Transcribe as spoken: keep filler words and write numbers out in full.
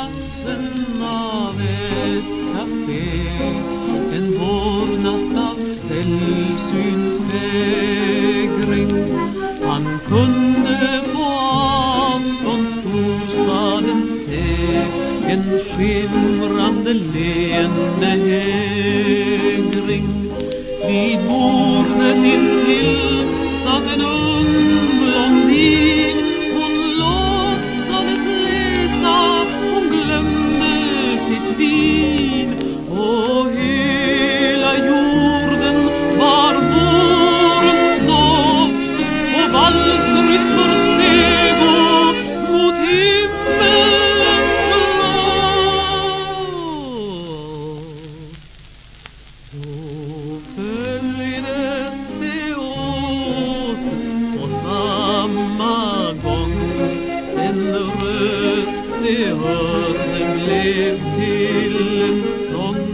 terrassen av ett café, en vårnatt av sällsynt vägring. Han kunde på avstånd storstaden se en skimrande leende hägring. Vid bordet intill satt en ung blondin. Hon låtsades läsa, hon glömde sitt vin. Och hela jorden var vårens doft, och valsrytmer stego mot himmelens loft. Så följdes det åt på samma gång. En röst de hörde blev till en sång.